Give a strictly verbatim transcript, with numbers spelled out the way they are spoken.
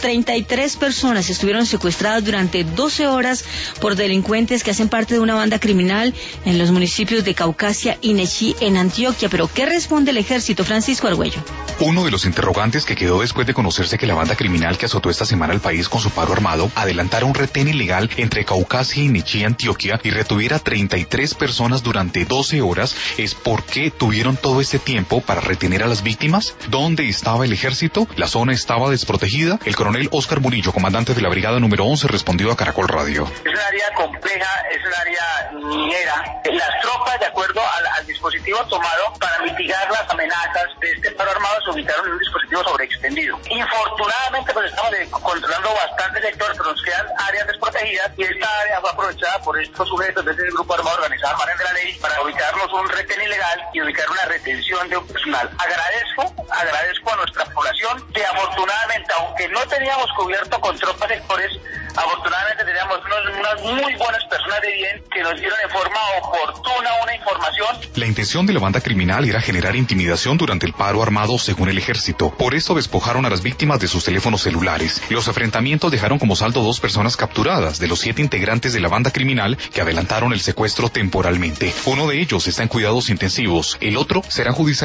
treinta y tres personas estuvieron secuestradas durante doce horas por delincuentes que hacen parte de una banda criminal en los municipios de Caucasia y Nechí, en Antioquia. Pero ¿qué responde el ejército? Francisco Argüello. Uno de los interrogantes que quedó después de conocerse que la banda criminal que azotó esta semana al país con su paro armado adelantara un retén ilegal entre Caucasia y Nechí, Antioquia, y retuviera treinta y tres personas durante doce horas es por qué tuvieron todo este tiempo para retener a las víctimas. ¿Dónde estaba el ejército? ¿La zona estaba desprotegida? El coronel Óscar Murillo, comandante de la brigada número once, respondió a Caracol Radio. Es un área compleja, es un área minera. Las tropas, de acuerdo al, al dispositivo tomado para mitigar las amenazas de este paro armado, se ubicaron en un dispositivo sobreextendido. Infortunadamente, pues estamos de, controlando bastante sector, pero nos quedan áreas desprotegidas y esta área fue aprovechada por estos sujetos de ese grupo armado organizado al margen de la ley para ubicarnos un retén ilegal y ubicar una retención de un personal. Agradezco, agradezco a nuestra población que afortunadamente, aunque no teníamos cubierto con tropas sectores, afortunadamente teníamos unos, unas muy buenas personas de bien que nos dieron de forma oportuna una información. La intención de la banda criminal era generar intimidación durante el paro armado, según el ejército. Por eso despojaron a las víctimas de sus teléfonos celulares. Los enfrentamientos dejaron como saldo dos personas capturadas de los siete integrantes de la banda criminal que adelantaron el secuestro temporalmente. Uno de ellos está en cuidados intensivos, el otro será judicializado